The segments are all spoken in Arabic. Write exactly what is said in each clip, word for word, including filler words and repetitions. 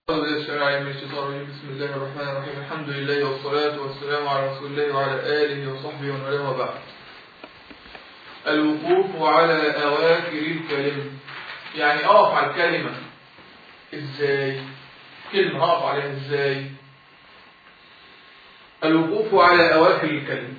بسم الله الرحمن الرحيم. الحمد لله والصلاة والسلام على رسول الله وعلى آله وصحبه ومن والاه وبعد. الوقوف على أواخر الكلمة، يعني أقف على الكلمة إزاي؟ كلمة أقف عليها إزاي؟ الوقوف على أواخر الكلمة.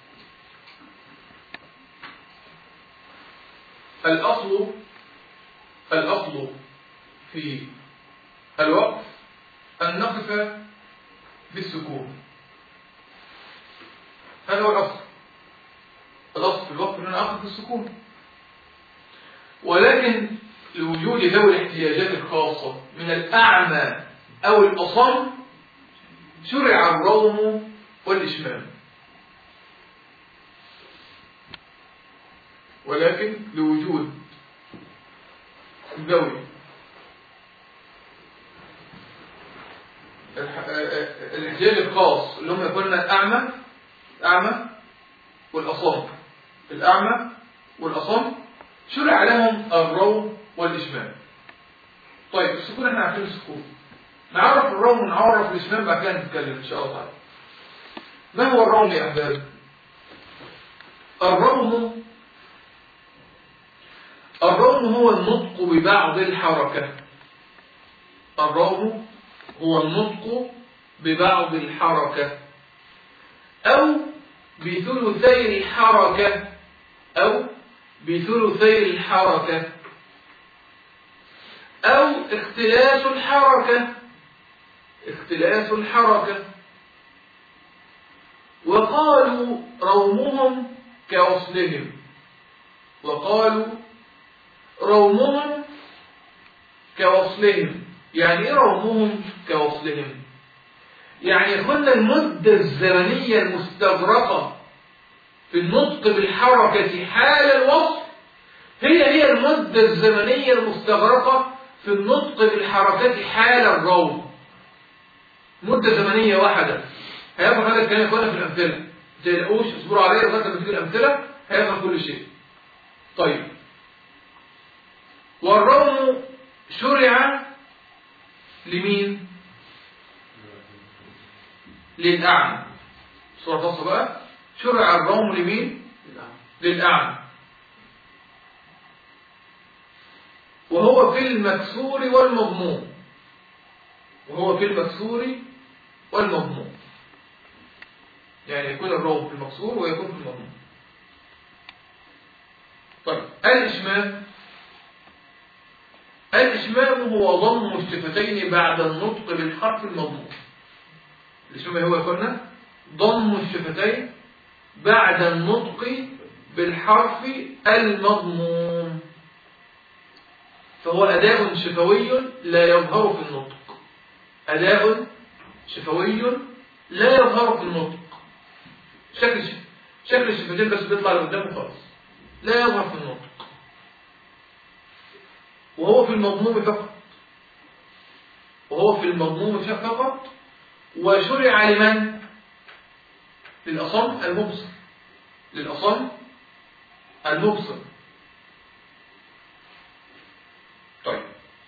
الأصل الأصل في الوقف أن نقف بالسكون، هذا هو الأصل. الأصل في الوقف أن أقف بالسكون، ولكن لوجود ذوي الاحتياجات الخاصة من الأعمى أو الأصم شرع الروم والإشمام، ولكن لوجود ذوي الاحتياج الخاص اللي هم يكون الأعمى الأعمى والأصم الأعمى والأصم شرع لهم الروم والإشمام. طيب السكون احنا عارفين السكون، نعرف الروم ونعرف الإشمام بعد كده نتكلم إن شاء الله تعالى. ما هو الروم يا أحباب؟ الروم الروم هو النطق ببعض الحركة. الروم هو النطق ببعض الحركة أو بثلثي الحركة أو بثلثي الحركة أو اختلاس الحركة اختلاس الحركة وقالوا رومهم كوصلهم وقالوا رومهم كوصلهم. يعني ايه رومهم كوصلهم؟ يعني يكون المدة الزمنية المستغرقة في النطق بالحركة حال الوصل هي هي المدة الزمنية المستغرقة في النطق بالحركة حال الروم. مدة زمنية واحدة. هيفهم هذا الكلام يكون في الأمثلة، ما تقلقوش، اصبروا عليا لغاية لما تيجي الأمثلة هيفهم كل شيء. طيب، والروم شرع لمين؟ للأعمى. صورة خاصة بقى، شرع الروم لمين؟ للأعمى، وهو في المكسور والمضموم وهو في المكسور والمضموم يعني يكون الروم في المكسور ويكون في المضموم. طيب الإشمام الإشمام هو ضم الشفتين بعد النطق بالحرف المضموم. الإشمام هو يكون ضم الشفتين بعد النطق بالحرف المضموم، فهو أداء شفوي لا يظهر في النطق. أداء شفوي لا يظهر في النطق. شكل شكل الشفتين بس بيطلع لقدام خالص، لا يظهر في النطق، وهو في المضموم فقط وهو في المضموم فقط وشرع لمن؟ للأصم المبصر للأصم المبصر. طيب،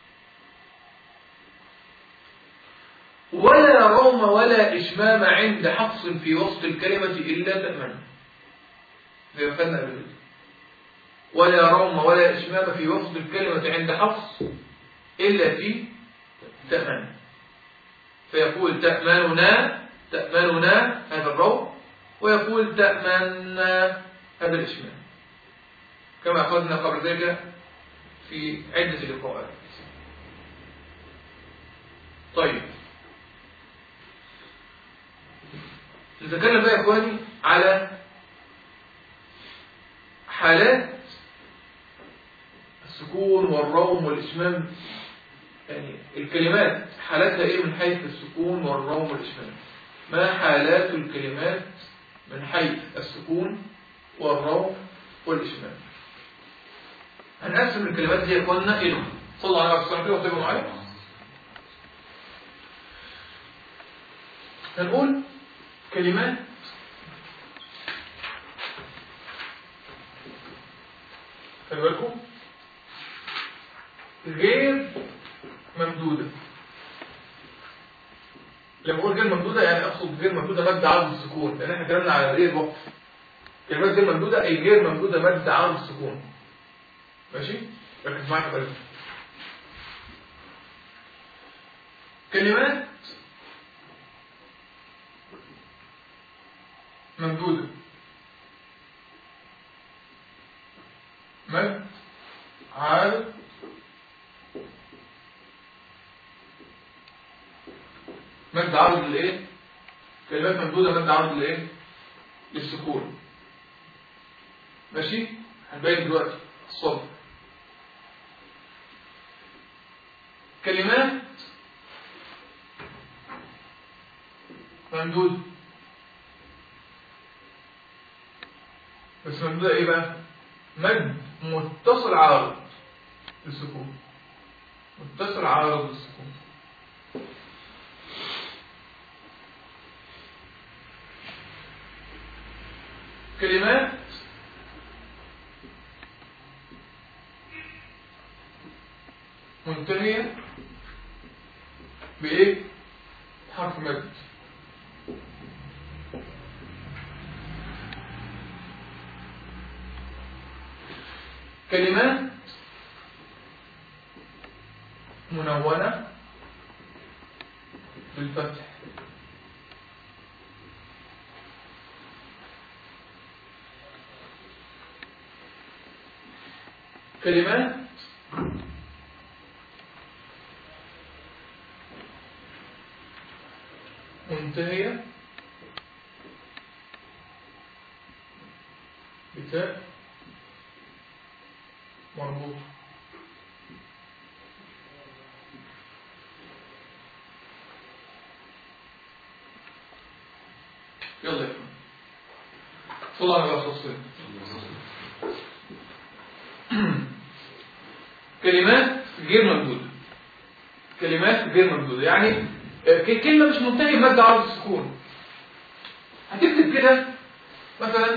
ولا روم ولا إشمام عند حفص في وسط الكلمة إلا تأمن. زي ما قلنا قبل، ولا روم ولا إشمام في وسط الكلمة عند حفص إلا في تأمن، فيقول تأمننا تأمننا هذا الروم، ويقول تأمننا هذا الإشمام، كما أخذنا قبل ذلك في عدة لقاءات. طيب، نتكلم بقى يا إخواني على حالات السكون والروم والإشمام. يعني الكلمات حالاتها إيه من حيث السكون والروم والإشمام؟ ما حالات الكلمات من حيث السكون والروم والإشمام؟ هنقسم الكلمات دي يا إخواننا إلى، صلوا على النبي صلى الله عليه وسلم وتابعوا معايا. هنقول كلمات خلي بالكم غير ممدودة لما اقول غير ممدوده يعني اقصد غير ممدوده مد عرض السكون، لان احنا اتكلمنا على ايه الوقف. كلمات غير ممدوده اي غير ممدوده مد عرض السكون. ماشي؟ ركز معايا كده. كلمات ممدوده مد عرض مد عرض للايه؟ كلمات ممدوده مد عرض للايه؟ للسكون. ماشي؟ هنبين دلوقتي الصبر. كلمات ممدوده بس ممدوده ايه بقى؟ مد متصل عارض للسكون. متصل عارض للسكون. كلمات منتهية بإيه؟ حرف مد. كلمات منونة بالفتح. كلمات منتهية بتاء مربوط. يلا يا فندم صلى على الرسول. كلمات غير ممدودة. كلمات غير ممدودة يعني كلمة مش منتهية بمد عرض السكون. هتكتب كده مثلا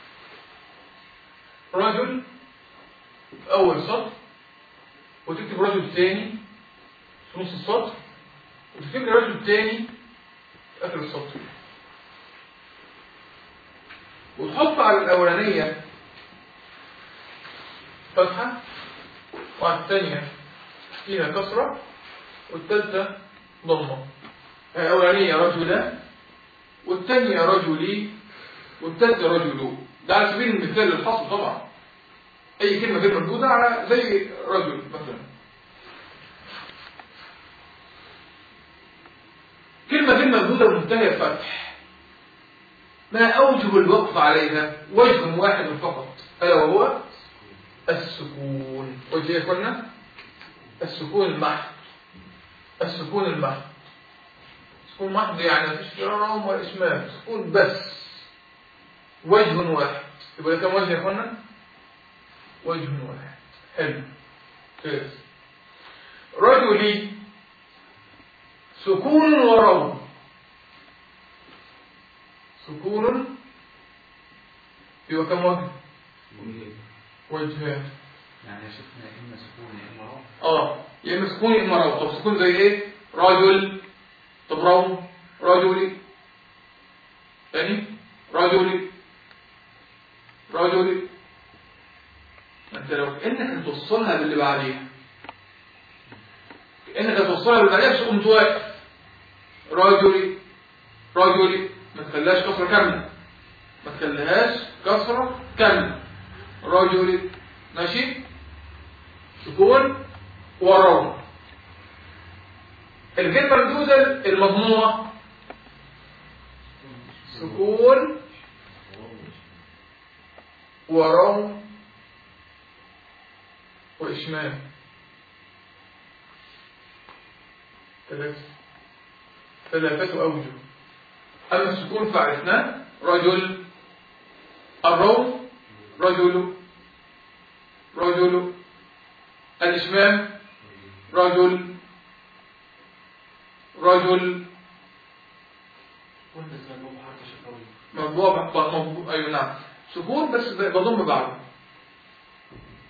رجل في أول سطر، وتكتب رجل ثاني في نص السطر، وتكتب لي رجل ثاني في آخر السطر، وتحط على الأولانية فتحة، وعلى الثانية فيها كسرة، والثالثة ضمة. الأولانية رجلا، والثانية رجلي، والثالثة رجلو. ده على سبيل المثال للحصر طبعا. أي كلمة غير ممدودة على زي رجل مثلا. كلمة غير ممدودة منتهية فتح، ما أوجب الوقف عليها وجه واحد فقط، ألا وهو السكون. وجه إيه قلنا؟ السكون المحض. السكون المحض. سكون محض يعني مفيش فيه رام ولا إشمام، سكون بس، وجه واحد. يبقى كم وجه يا اخوانا؟ وجه واحد. حلو كويس. رجلي سكون وروم. سكون يبقى كم وجه؟ وجهان. يعني شفنا يا اما سكون يا اما روم. اه يا اما سكون يا اما روم. طب سكون زي ايه؟ رجل. طب روم؟ رجلي. تاني رجلي رجلي. انت لو انك هتوصلها باللي بعديها، انك هتوصلها باللي بعديها بس قمت واقف. رجلي رجلي ما تخليهاش كسره كامله، ما تخليهاش كسره كامله. رجلي ماشي. سكون وروم. الغير ممدوده المضمومه سكون وروم وإشمام. ثلاثة ثلاثة أوجه. أما السكون فعرفناه رجل. الروم رجل رجل. الإشمام رجل رجل. مطبوع مطبوع. أيوة نعم سكون بس بضم بعضه،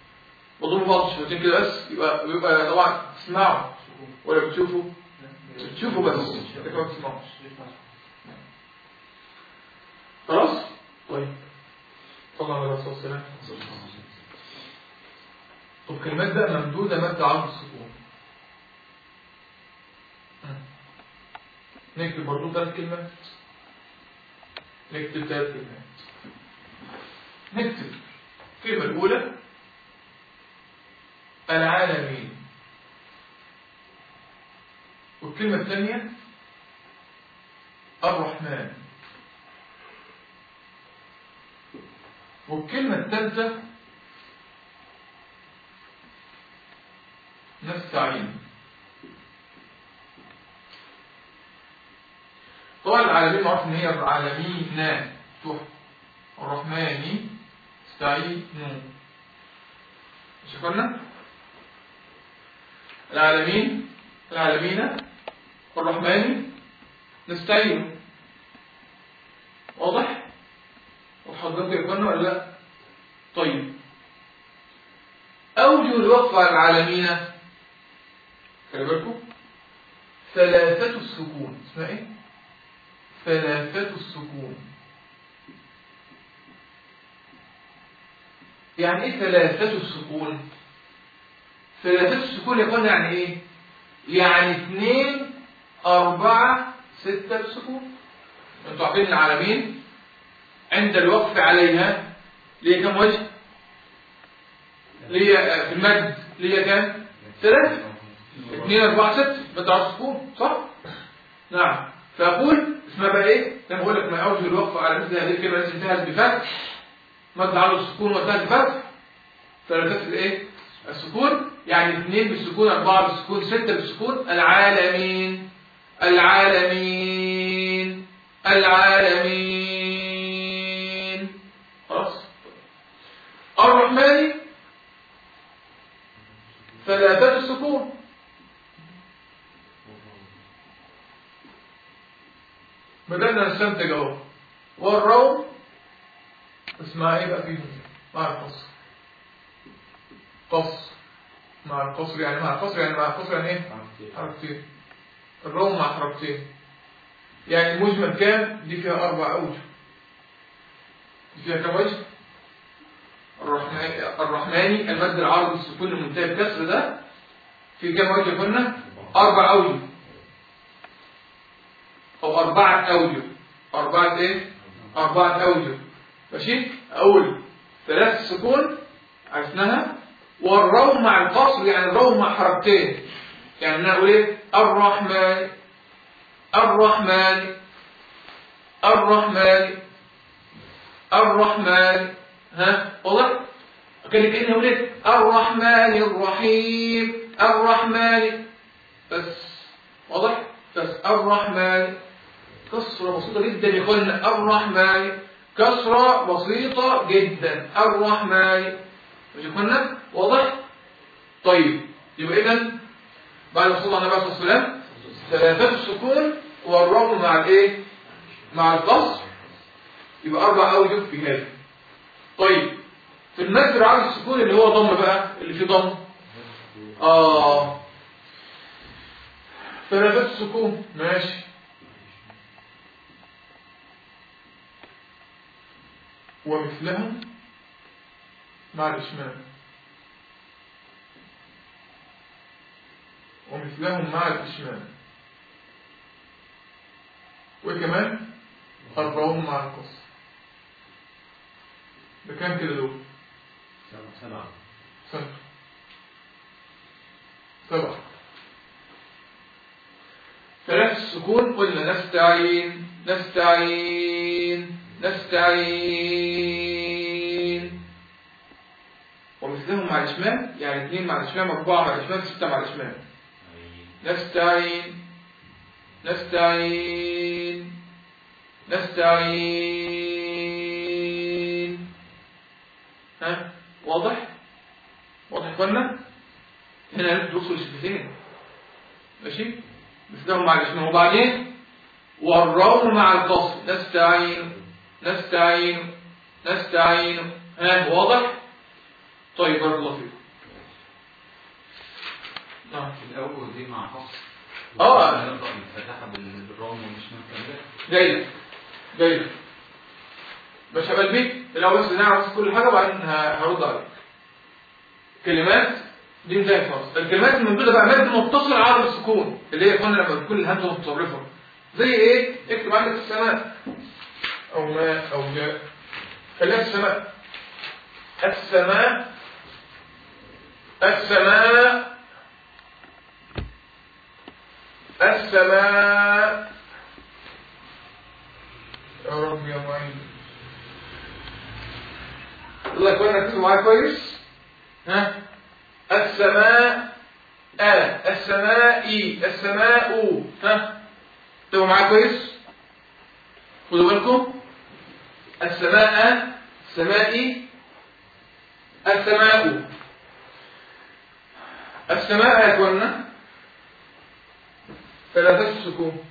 بضم بعض شفتين كده بس. يبقى يبقى طبعا تسمعوا ولا بتشوفوا؟ بتشوفوا بس لكن ما بتسمعوش. خلاص؟ طيب صلى الله عليه وسلم. طب كلمات بقى ممدودة مادة عرض السكون. نكتب برضو ثلاث كلمات. نكتب ثلاث كلمات. نكتب الكلمة الأولى العالمين، والكلمة الثانية الرحمن، والكلمة الثالثة نستعين. طبعا العالمين معروف ان هي العالمين تحت الرحمن استعين. مش فاكرنا العالمين العالمين الرحمن نستعين. واضح؟ وحضرتك يقولنا ولا لا؟ طيب أوجه الوقف على العالمين خلي بالكم ثلاثة السكون. اسمها ايه؟ ثلاثة السكون. يعني ايه ثلاثة السكون؟ ثلاثة السكون يقولنا يعني ايه؟ يعني اثنين أربعة ستة السكون. انتوا عارفين العالمين عند الوقف عليها ليه كم وجه؟ ليه في المد ليه كم؟ ثلاثة. اثنين أربعة ستة مد على السكون صح؟ نعم. فأقول اسمها بقى ايه؟ لما أقول لك ما أوجه الوقف على مثل هذه الكلمة التي انتهت بفتح مد على السكون وانتهت بفتح ثلاثة الايه؟ السكون. يعني اثنين بالسكون أربعة بالسكون ستة بالسكون. العالمين العالمين العالمين. خلاص. الرحمن ثلاثة السكون. بدأنا نستنتج اهو. والروم اسمها ايه بقى فيهم؟ مع القصر. قصر مع القصر يعني مع القصر يعني مع القصر يعني ايه؟ حركتين. الروم مع حركتين. يعني المجمل كام؟ دي فيها أربع أوجه. دي فيها كم وجه؟ الرحمن الرحماني المد العرض السكون المنتهي بكسر ده في كم وجه قلنا؟ أربع أوجه أو أربعة أوجه. أربعة إيه؟ أربعة أوجه. ماشي؟ أقول ثلاث سكون عرفناها. والروم مع القصر يعني الروم مع حركتين. يعني أنا أقول إيه؟ الرحمن الرحمن الرحمن الرحمن. ها واضح؟ كان كأني أقول إيه؟ الرحمن الرحيم الرحمن بس. واضح؟ بس الرحمن كسرة بسيطة جدا يقولنا الرحمن كسرة بسيطة جدا الرحمن. مش يقولنا؟ واضح؟ طيب يبقى إذن بعد صلى الله عليه وسلم ثلاثة السكون والرغم مع الايه؟ مع القصر يبقى أربع أوجه في هذا. طيب في المد العرض السكون اللي هو ضم بقى اللي فيه ضم آه ثلاثة السكون ماشي. ومثلهم مع الإشمام ومثلهم مع الإشمام وكمان أربعهم مع القصر. بكام كده دول؟ سبعة سبعة سبعة. ثلاث السكون قلنا نستعين نستعين نستعين. ومثلهم مع الإشمام يعني اثنين مع الإشمام أربعة مع الإشمام ستة مع الإشمام. نستعين نستعين نستعين. ها واضح؟ واضح قلنا هنا ندخل الشفتين ماشي مثلهم مع الإشمام. وبعدين والروم مع القصر نستعين نستعين نستعين. ها واضح؟ طيب بارك الله فيكم. نعم الأول دي مع قصر. اه جاي لك جاي لك مش هبل بيك الاول بس نعرف كل حاجه وبعدين هرد عليك. كلمات دي انتهت خلاص. الكلمات الممدوده بقى مد متصل على السكون اللي هي قلنا لما بتكون الهمزه متطرفه زي ايه؟ اكتب عندك السماء او ما او جاء. خليها السماء. السماء السماء السماء. يا رب يا معين الله يكون ركزوا معايا كويس. ها السماء آه السماء السماء. ها تبقوا معايا كويس. خدوا بالكم. السماء السماء السماء. السماء يا اخوانا ثلاثة السكون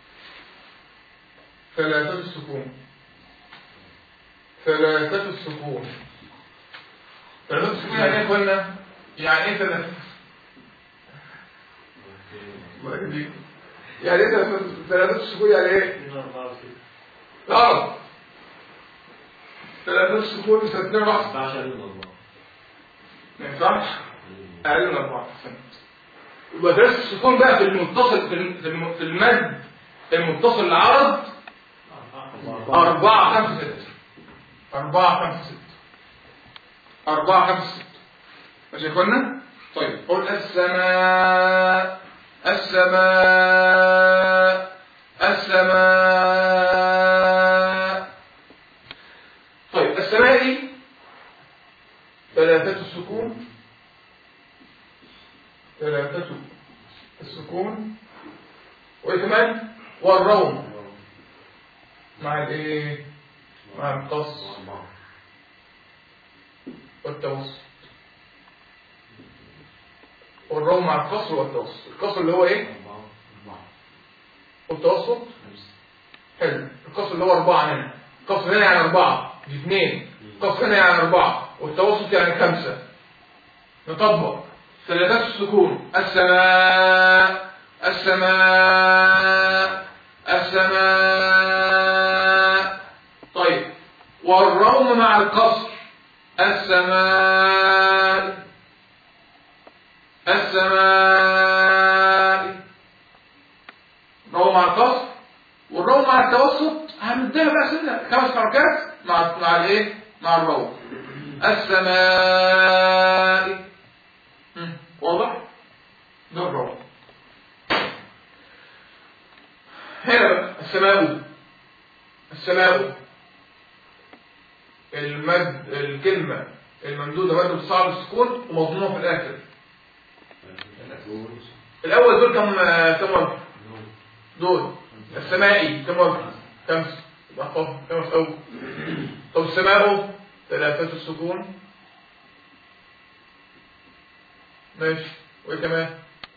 ثلاثة السكون ثلاثة السكون ثلاثة السكون يعني ايه يا اخوانا؟ يعني ايه ثلاثة؟ يعني ايه ثلاثة السكون؟ يعني ايه؟ اه ثلاثة السكون يستثنى واحد ما ينفعش اقل من أربعة. يبقى ثلاثة السكون بقى في المتصل في المد المتصل العرض أربعة خمسة ستة أربعة خمسة ستة أربعة خمسة ستة. ماشي يا اخوانا؟ طيب قول السماء السماء السماء. طيب السماء ثلاثة السكون ثلاثة السكون وكمان والروم مع الايه؟ مع القص والتوسط. والروم مع القصر والتوسط. القصر اللي هو ايه؟ والتوسط حلو. القصر اللي هو أربعة هنا. القصر هنا يعني أربعة دي اثنين. القصر هنا يعني أربعة والتوسط يعني خمسة. نطبق ثلاثة السكون السماء السماء السماء. طيب والروم مع القصر السماء السماء. روم مع القصر والروم مع التوسط هنديها بقى سنة خمس حركات مع مع الايه؟ مع الروم. السماء. واضح؟ ده الروم. هنا بقى السماء السماء المد الكلمة الممدودة مد بصعب السكون ومضمومة في الآخر. الأول دول كم كم وجه؟ دول السمائي كم وجه؟ خمسة. يبقى خمس أول. طب السماء ثلاثة السكون ماشي. وإيه كمان؟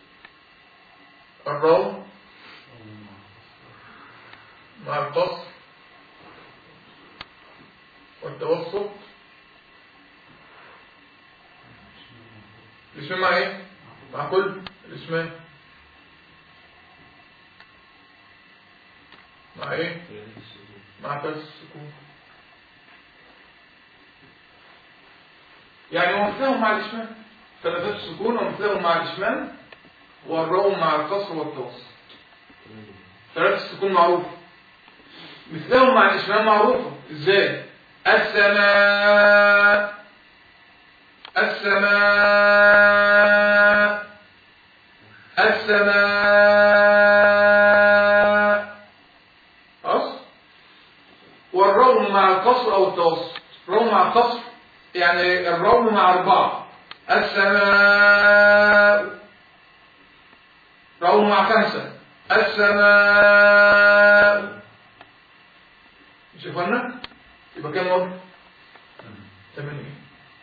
الروم مع القصر والتوسط. الاسم مع ايه؟ مع كل الاسمان مع ايه؟ مع ثلاث السكون. يعني ومثلهم مع الاسمان ثلاثة السكون ومثلهم مع الاسمان والروم مع القصر والتوسط. ثلاثة السكون معروفة. مثلهم مع الاسمان معروفة. ازاي؟ السماء السماء السماء. خلاص. والروم مع القصر او التوسط. روم مع القصر يعني الروم مع أربعة. السماء. روم مع خمسة. السماء. مش يفهمنا؟ يبقى كام وجه؟ ثمانية.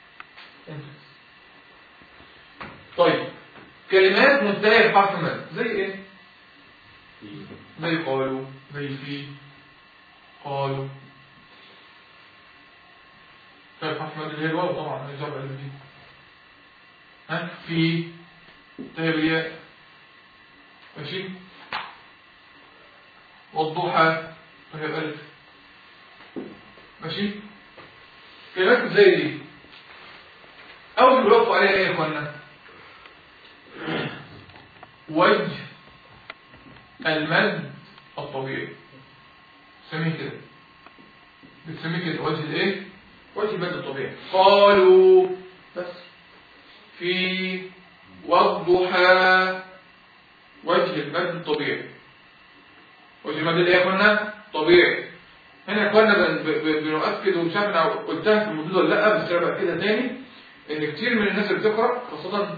طيب كلمات منتهية بحرف مد زي ايه؟ زي قالوا زي في قالوا. طيب حرف مد اللي هي الواو طبعا هيجرب اللي دي. ها في تهرياء ماشي. والضحى طيب ألف. ماشي؟ كلمات زي دي أول بيوقفوا عليها إيه يا إخوانا؟ وجه المد الطبيعي. بتسميه كده. بتسميه كده وجه الإيه؟ وجه المد الطبيعي. قالوا بس في والضحى وجه المد الطبيعي. وجه المد اللي يكون طبيعي. هنا كنا بنؤكد ومش عارف انا قلتها في الموضوع ولا لا، بس انا باكدها تاني ان كتير من الناس اللي بتقرا خاصه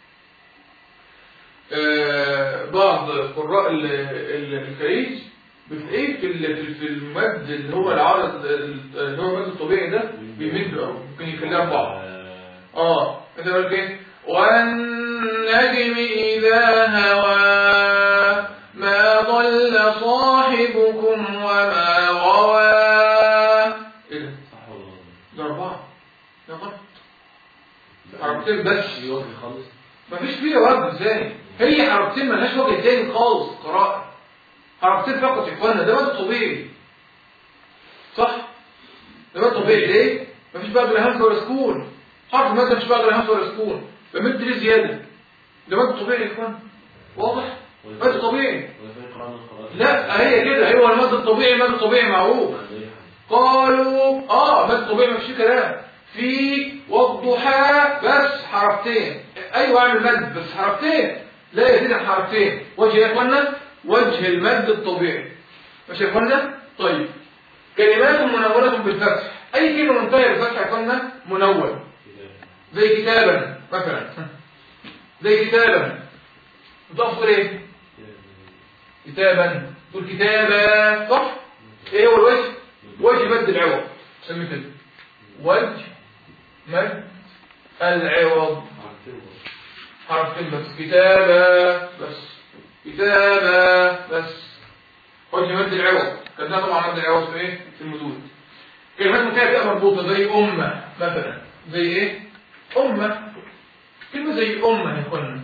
بعض قراء الخليج بتلاقيه في في المد اللي هو العرض اللي هو المد الطبيعي ده بيمد قوي، ممكن يخليها اربعه. اه انت قلت ايه؟ والنجم اذا هوى ما ضل صاحبكم وما غوى. ايه ده؟ صح والله ده اربعه. ده غلط. حركتين بس في وجه خالص، مفيش فيها وجه. ازاي؟ هي حركتين مالهاش وجه تاني خالص. قراءه حركتين فقط يا اخوانا. ده مد طبيعي صح؟ ده مد طبيعي. ليه؟ مفيش بعد الهمزه ولا سكون. حرف المد مفيش بعد الهمزه ولا سكون. بمد ليه زياده؟ ده مد طبيعي يا اخوانا. واضح؟ مد طبيعي. لا هي كده، هو المد الطبيعي مد طبيعي معروف. قالوا اه مد طبيعي مفيش كلام. في والضحى بس حركتين. ايوه اعمل مد بس حركتين، لا يزيد عن حركتين. وجه يا اخوانا وجه المد الطبيعي. ماشي يا اخوانا؟ طيب كلمات منونة بالفتح. اي كلمه منتهيه بالفتح يا اخوانا منون. زي كتابا مثلا. زي كتابا بتقف تقول ايه؟ كتابا. تقول كتابا صح؟ ايه هو الوجه؟ وجه مد العوض. سمي كده وجه مد العوض. حرفين بس. كتابا بس. كتابا بس. وجه مد العوض. كان ده طبعا مد العوض في ايه؟ في المدود. كلمات متابعة مربوطة زي أمة مثلا. زي ايه؟ أمة. كلمة زي أمة يا اخوانا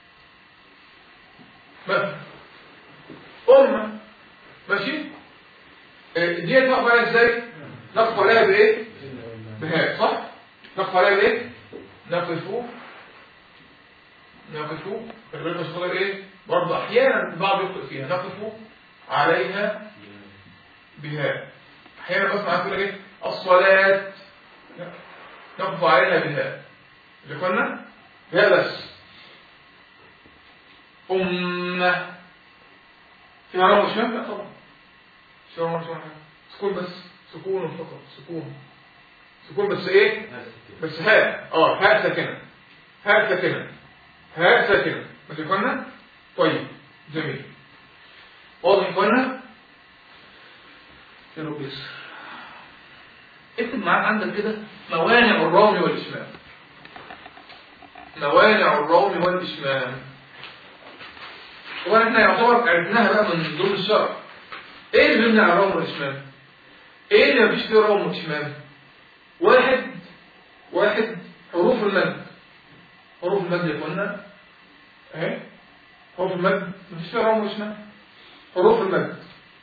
مثلا. أمة ماشي؟ دي نقف عليها ازاي؟ نقف عليها بايه؟ بهاء صح؟ نقف عليها بايه؟ نقفوا نقفوا الغير مشغولة بايه؟ برضه احيانا البعض يخطئ فيها. نقفوا عليها بهاء. احيانا بسمع يقول ايه؟ الصلاة نقف عليها بهاء. اللي قلنا بهاء بس. أمة فيها رمى وشمال؟ لا طبعا فيها رمى وشمال. سكون بس. سكون فقط. سكون سكون بس ايه؟ بس هاء. اه هاء ساكنة. هاء ساكنة. هاء ساكنة. ماشي يا اخوانا؟ طيب جميل. واضح يا اخوانا؟ يا رب يسر. اكتب معاك عندك كده موانع الرامي والإشمام. موانع الرامي والإشمام. طبعا احنا يعتبر عرفناها بقى من ضمن الشرع. ايه اللي بيمنع الرامي والإشمام؟ ايه اللي مفيش فيه رامي وإشمام؟ واحد واحد حروف المد. حروف المد يا اخوانا اهي. حروف المد مفيش فيها رامي وإشمام. حروف المد.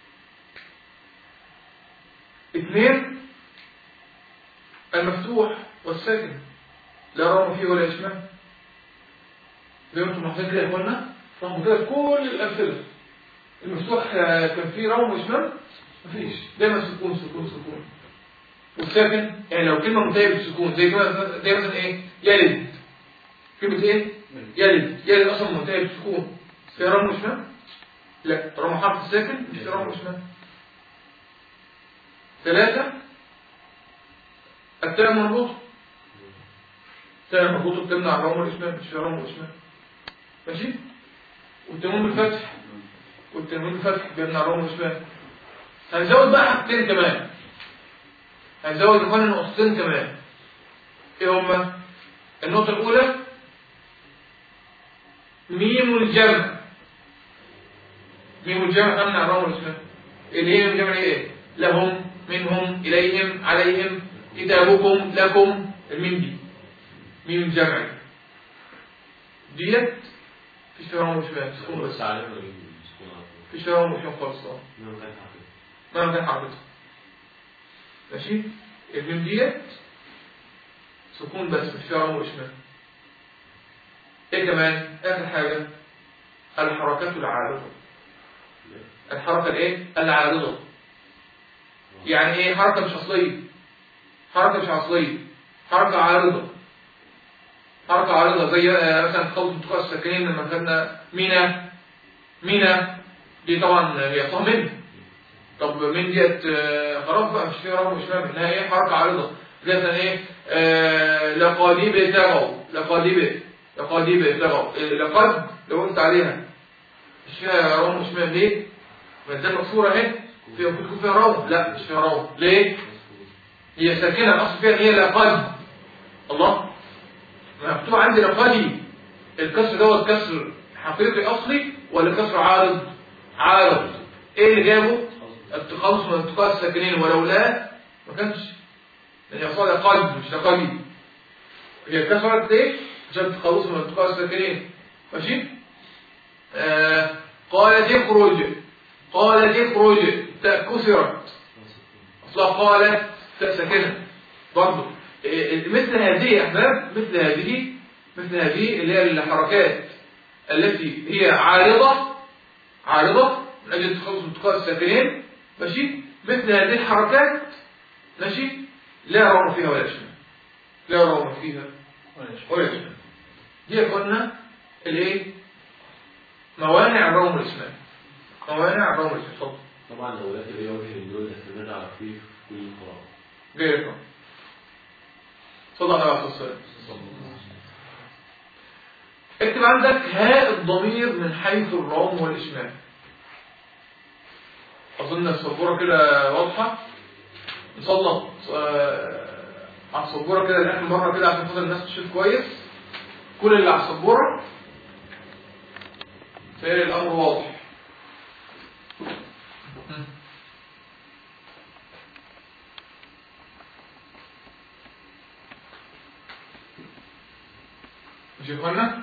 اثنين المفتوح والساكن لا رامي فيه ولا إشمام. زي ما انتم محتاجين كده يا اخوانا فهموا كده كل الأمثلة. المفتوح كان فيه رامي وإشمام؟ مفيش. دايما سكون سكون سكون. والساكن يعني لو كلمة منتهية بالسكون زي مثلا زي مثلا ايه؟ يلد. كلمة ايه؟ يلد. يلد اصلا منتهية بالسكون. فيها رامي وإشمام؟ لا. رامي حرف الساكن مش فيها رامي وإشمام. ثلاثة التاء مربوطة. التاء مربوطة بتمنع الرامي والإشمام مش فيها رامي وإشمام. ماشي؟ والتنوين بالفتح. والتنوين بالفتح بيمنع الرامي والإشمام. هنزود بقى حاجتين كمان. هنزود اخوانا نقطتين كمان. ايه هما؟ النقطة الأولى ميم الجمع. ميم الجمع أمنع الرامي والإشمام. اللي هي الجمع ايه؟ لهم منهم إليهم عليهم كتابكم لكم. الميم دي ميم الجمع ديت فيش فيها رامي وإشمام. سكون بس. فيش فيها رامي وإشمام خالص. مهما كان حركتها. ماشي؟ الميم ديت سكون بس مش فيها روم وإشمام. إيه كمان؟ آخر حاجة الحركات العارضة. الحركة الإيه؟ العارضة. يعني إيه حركة مش أصلية؟ حركة مش أصلية، حركة عارضة. حركة عارضة زي مثلا خلط انتقاء الساكنين لما خدنا مينا. مينا دي طبعا هي صح من. طب من ديت خلاص بقى مش فيها روم وإشمام، إنها إيه؟ حركة عارضة. زي مثلا إيه؟ آه لقد ابتغوا، لقد ابتغوا، لقد ابتغوا، لقد لو قلت عليها مش فيها روم وإشمام ليه؟ ما ده مكسورة اهي، فيها ممكن تكون فيها روم، لا مش فيها روم، ليه؟ هي ساكنة الأصل فيها هي لقد. الله، مكتوب عندي لقد. الكسر دوت كسر حقيقي أصلي ولا كسر عارض؟ عارض. إيه اللي جابه؟ التخلص من التقاء الساكنين، ولولا ما كانش، لأن يصل لقد مش لقد. هي كسرت ليه؟ عشان التخلص من التقاء الساكنين. ماشي؟ آه قالت اخرج، قالت اخرج، تاء كسرت اصلا قالت تاء ساكنه برضه. مثل هذه يا احباب، مثل هذه مثل هذه اللي هي الحركات التي هي عارضه، عارضه من اجل التخلص من التقاء الساكنين. ماشي؟ مثل هذه الحركات ماشي لا روم فيها ولا اشمام، لا روم فيها ولا اشمام. دي قلنا الايه؟ موانع الروم والاشمام. موانع الروم والاشمام. طبعا لو لقيت اي وجه من دول استمر على خفيف في كل القراءة. غير صدق على الصلاة. اكتب عندك هاء الضمير من حيث الروم والاشمام. اظن السبوره كده واضحه. نسلط على السبوره كده لاخر مره كده عشان خاطر الناس تشوف كويس. كل اللي على السبوره تلاقي الامر واضح. مش يا اخوانا؟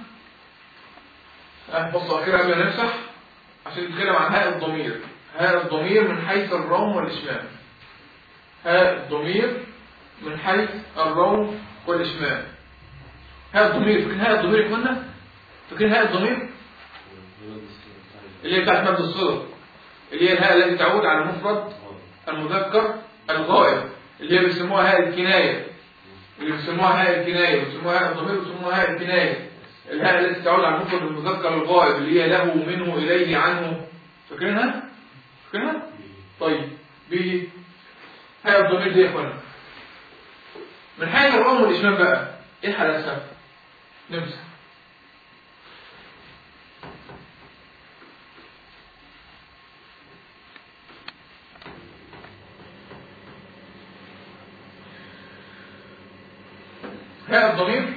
بصوا اخيرا قبل ما نمسح عشان نتكلم عن هاء الضمير. هاء الضمير من حيث الروم والاشمام. هاء الضمير من حيث الروم والاشمام. هاء الضمير، فاكرين هاء الضمير يا اخوانا؟ فاكرين هاء الضمير؟ اللي هي بتاعت مد الصلة، اللي هي الهاء التي تعود على المفرد المذكر الغائب، اللي هي بيسموها هاء الكناية، اللي بيسموها هاء الكناية، بيسموها هاء الضمير، بيسموها هاء الكناية. الهاء التي تعود على المفرد المذكر الغائب اللي هي له، منه، إليه، عنه. فاكرينها؟ فاكرينها؟ طيب ب هاء الضمير دي يا اخوانا من حيث الروم والاشمام بقى ايه حالتها؟ نمسح. هاء الضمير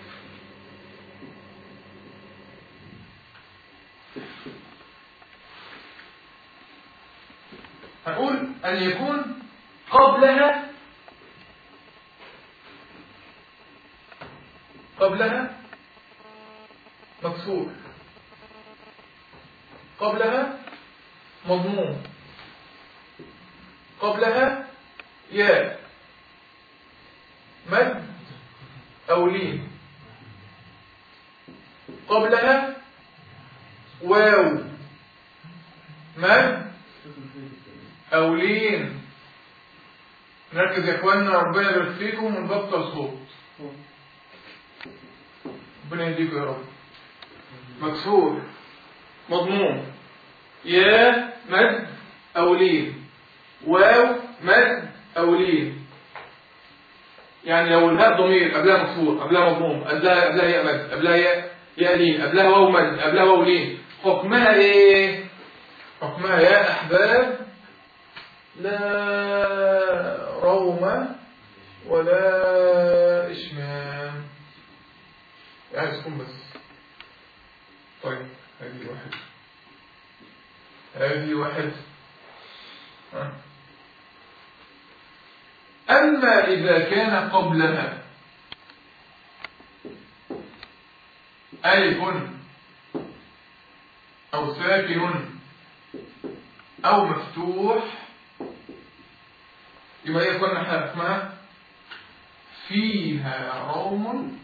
هنقول أن يكون قبلها قبلها مكسور، قبلها مضموم، قبلها ياء مد أو لين، قبلها واو مد أو لين. نركز يا اخواننا، ربنا يبارك فيكم ونبطل صوت. ربنا يهديكم يا رب. مكسور، مضموم، يا مد أو لين، واو مد أو لين. يعني لو الهاء ضمير قبلها مكسور، قبلها مضموم، قبلها قبلها ياء مد، قبلها ياء ياء لين، قبلها واو مد، قبلها واو لين، حكمها ايه؟ حكمها يا احباب لا روم ولا اشمام، يعني سكون بس. طيب هذه واحد، هذه واحد. ها. أما إذا كان قبلها ألف أو ساكن أو مفتوح يبقى ايه كنا حالة اسمها فيها روم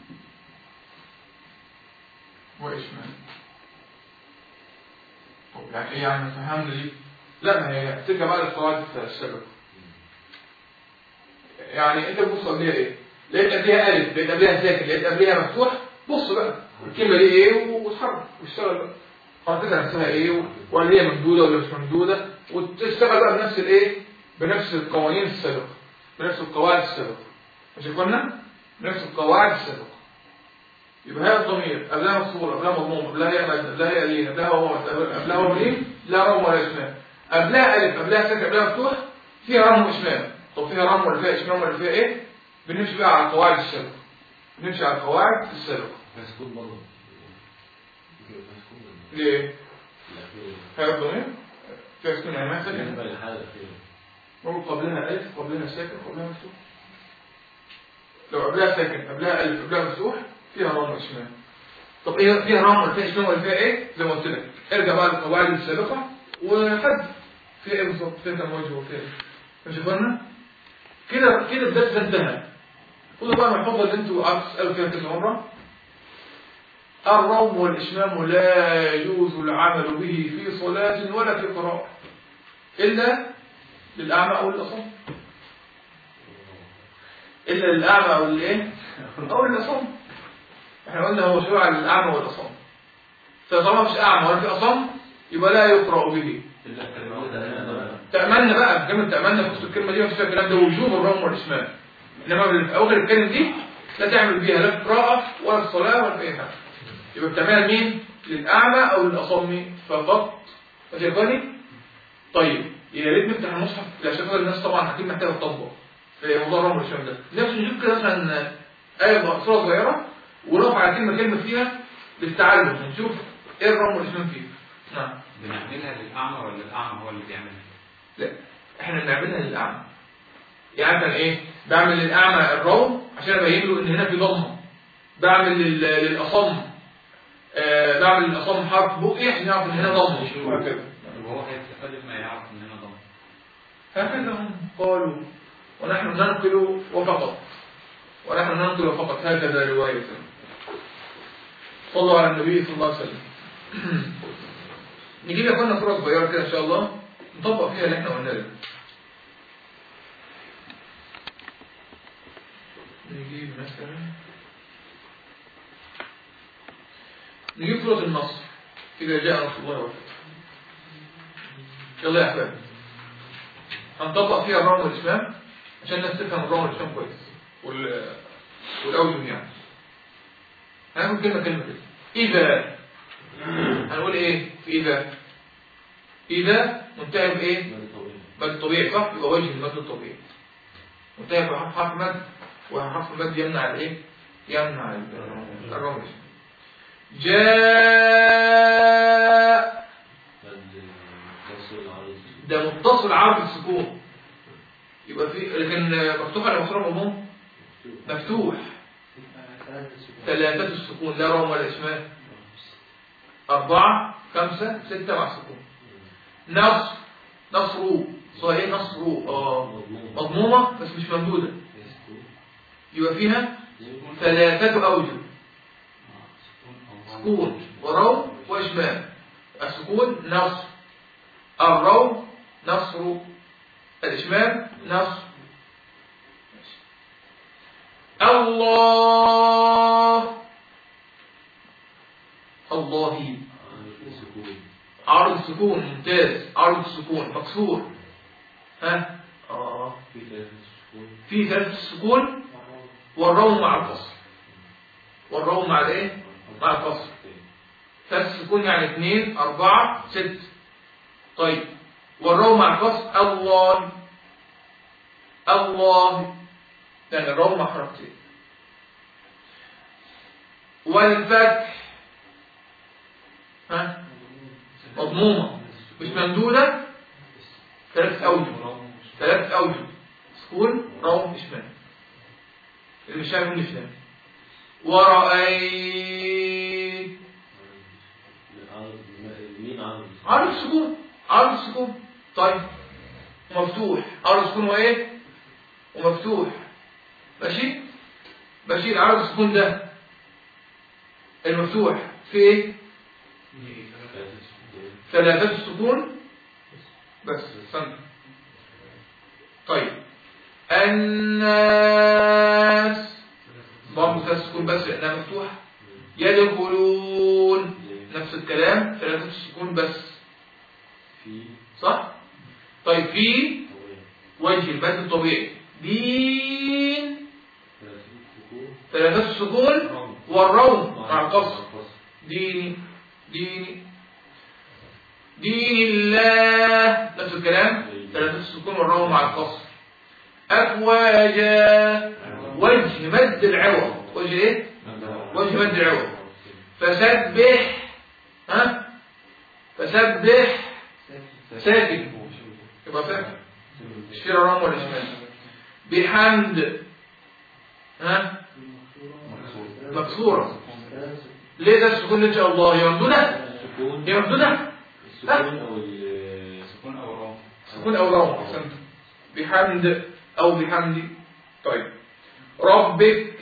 وإشمام. طب يعني ايه يعني فهمنا دي؟ لا ما هي ترجع بقى للقواعد السابقة. يعني انت بص قبلها ايه؟ لقيت قبلها ألف، لقيت قبلها ساكن، لقيت قبلها مفتوح، بص بقى الكلمة دي ايه واتحرك واشتغل بقى. حركتها نفسها ايه ولا هي ممدودة ولا مش ممدودة، وتشتغل بقى بنفس الايه؟ بنفس القوانين السابقة، بنفس القواعد السابقة. مش قلنا؟ بنفس القواعد السابقة. يبقى هي الضمير قبلها مكسور، قبلها مضموم، قبلها هي مد، قبلها هي لين، قبلها هو قبلها هو لين، لا رم ولا اشمام. قبلها ألف، قبلها ساكن، قبلها مفتوح، فيها رم واشمام. طب فيها رم ولا فيها اشمام ولا فيها ايه؟ بنمشي بقى على القواعد السابقة. بنمشي على القواعد السابقة. مسكون برضه. ليه؟ هي الضمير فيها سكون يعني ما ساكن. بالنسبة للحالة الأخيرة. نقول قبلها ألف، قبلها ساكن، قبلها مفتوح. لو قبلها ساكن، قبلها ألف، قبلها مفتوح، فيها رم واشمام. طب ايه فيها رم ولا فيها اشمام ولا فيها ايه؟ زي ما قلت لك ارجع بقى للقواعد السابقة وحد فيها ايه بالظبط؟ فيها كم وجه وفيها ايه؟ مش فاهمنا؟ كده كده الدرس ده انتهى. خدوا بقى من الحفظة اللي انتوا قعدتوا تسألوا فيها كذا مرة. الروم والإشمام لا يجوز العمل به في صلاة ولا في قراءة إلا للأعمى أو الأصم. إلا للأعمى أو الإيه؟ أو الأصم. إحنا قلنا هو شرع للأعمى والأصم. فطالما مش أعمى ولا في أصم يبقى لا يقرأ به. تأملنا بقى كلمة تأملنا في وسط الكلمة دي وفي الكلام ده وجوب الروم والإشمام. إنما في أول الكلمة دي لا تعمل بيها لا في قراءة ولا في صلاة ولا في أي حاجة. يبقى بتعملها مين؟ للأعمى أو للأصم فقط. ماشي يا إخواني؟ طيب يا ريت نفتح المصحف عشان الناس طبعا أكيد محتاجة تطبق في موضوع الرمل والشام ده. نفس نشوف كده مثلا آية صورة صغيرة ونقف على كلمة كلمة فيها للتعلم ونشوف إيه الرمل والشام فيه. نعم. بنعملها للأعمى ولا الأعمى هو اللي بيعملها؟ لا إحنا بنعملها للأعمى. يعني مثلا إيه؟ بعمل للأعمى الروم عشان أبين له إن هنا في ضمة. بعمل للأصم آه بعمل للأصم حرف بقي عشان يعرف إن هنا ضمة. وهكذا. وهو هيستفاد ما يعرف إن هنا ضمة. هكذا هم قالوا ونحن ننقل وفقط ونحن ننقل فقط هكذا رواية. صلوا على النبي صلى الله عليه وسلم. نجيب يا اخوانا صورة صغيرة كده إن شاء الله نطبق فيها اللي احنا قلنا ده. نجيب مثلا نجيب سورة النصر إذا جاء نصر الله والفتح. يلا يا أحباب هنطبق فيها الرمل والإسلام عشان الناس تفهم الرمل والإسلام كويس وال... والأوجه يعني. هنقول كلمة كلمة كده. إذا هنقول إيه في إذا؟ إذا منتهي بإيه؟ مد طبيعي صح؟ يبقى وجه المد الطبيعي منتهي بحرف مد وحرف المد يمنع الإيه؟ يمنع الرمل. جاء ده متصل عرض السكون يبقى في لكن مفتوح ولا مكسور مضموم؟ مفتوح. ثلاثة السكون لا روم ولا إشمام. أربعة خمسة ستة مع السكون. نصر نصرو صحيح نصرو اه مضمومة بس مش ممدودة يبقى فيها ثلاثة أوجه سكون وروم وإشمام. السكون نصر الروم نصر الإشمام نصر. الله الله عرض السكون ممتاز. عرض السكون مكسور ها اه في ثلاثة السكون والروم مع القصر. والروم مع الايه؟ مع القصر. ثلاثة السكون يعني اثنين أربعة ست. طيب والروم مع القصر الله الله لأن يعني الروم مع حركتين. والفتح ها مضمومة مش ممدودة. ثلاث أوجه ثلاث أوجه سكون روم إشمام اللي مش عارف نفهم. ورأيت عرض السكون عرض السكون طيب مفتوح عرض السكون وإيه ومفتوح. ماشي؟ ماشي. العرض السكون ده المفتوح في ايه؟ ثلاثة السكون بس. استنى. طيب الناس برضه ثلاثة السكون بس لأنها مفتوحة. يدخلون نفس الكلام ثلاثة السكون بس. صح؟ طيب في وجه المد الطبيعي دين ثلاثة السكون والروم مع القصر. ديني ديني دين الله نفس الكلام ثلاثة السكون والروم مع القصر. أفواجا وجه مد العوض. وجه ايه؟ وجه مد العوض. فسبح ها فسبح ساكن يبقى ساكن مش فيه رام ولا شمال. بحمد ها مكسورة. ليه ده السكون ان شاء الله؟ هي ممدودة؟ هي ممدودة؟ السكون او السكون او الرام. سكون او رام. احسنت. بحمد او بحمدي. طيب ربك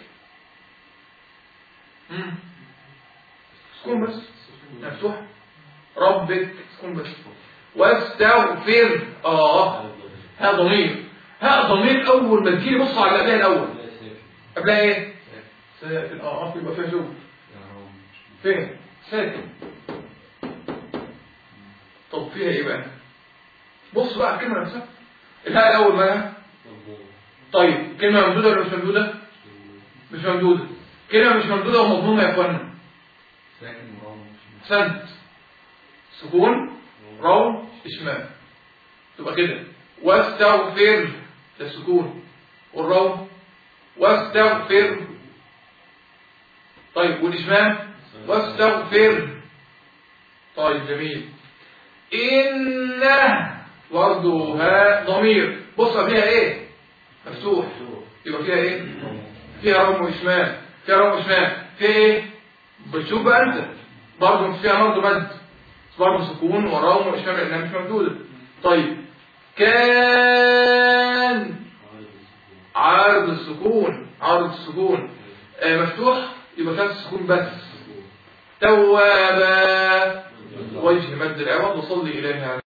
امم سكون بس مفتوح. ربك سكون بس. واستغفر اه ها ضمير. ها ضمير اول ما تجيلي بص على قبلها الاول. قبلها ايه؟ ساكن. اه يبقى فيها شغل. فين؟ ساكن. طب فيها ايه بقى؟ بص بقى الكلمه نفسها. الهاء الاول مالها؟ طيب كلمه ممدوده ولا مش ممدوده؟ مش ممدوده. كلمه مش ممدوده ومضمومه يا اخوانا. ساكن وروم. سنت سكون روم اشمام تبقى كده. واستغفر ده السكون والروم. واستغفر. طيب والاشمام واستغفر. طيب جميل. إنه برضه ها ضمير. بص فيها ايه؟ مفتوح يبقى فيها ايه؟ فيها روم واشمام. فيها روم واشمام. فيها ايه؟ بتشوف بقى انت برضه مش فيها برضه مد برضه سكون وروم واشمام لانها مش ممدوده. طيب كان عرض السكون عرض السكون آه مفتوح يبقى كان السكون بس. توابا وجه مد العوض وصلي اليها.